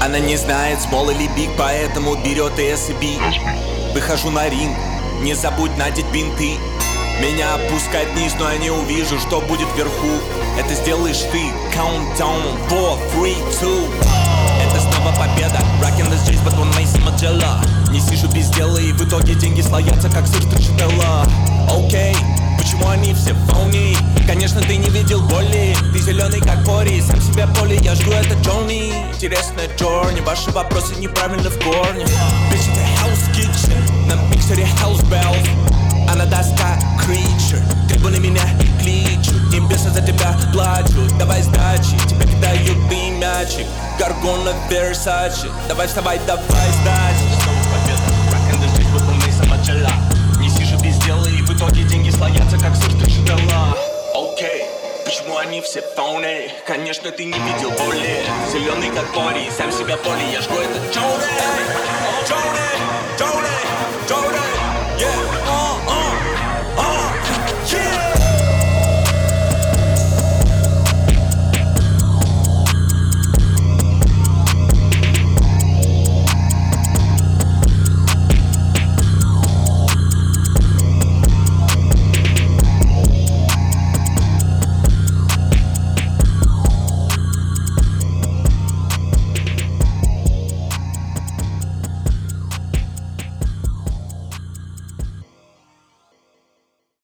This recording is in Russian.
Она не знает, small или big, поэтому берет ASB. Выхожу на ринг, не забудь надеть бинты. Меня опускает вниз, но я не увижу, что будет вверху. Это сделаешь ты. Countdown, 4, 3, 2. Это снова победа. Rockin' the streets, but on my Magellan. Не сижу без дела, и в итоге деньги слоятся, как сыр строчителла. Окей, почему они все фони? Конечно, ты не видел боли. Ты зеленый, как Пори, сам себе поле, я жду это Джонни. Интересная джорни, ваши вопросы неправильно в корне. Bitch, это house kitchen, на миксере house bells. Она доска creature, трибуны меня кличут. Небеса за тебя плачут, давай сдачи. Тебе кидают ты мячик, Гаргона Версачи. Давай вставай, давай сдачи. Снова победа, rockin' the streets, вот он Мейсон Маджелла. Не сижу без дела, и в итоге деньги слоятся, как сыр строчителла. Окей, почему они все фоны? Конечно, ты не видел боли. Зеленый, как Пори, сам себя боли, я жгу это Джонни.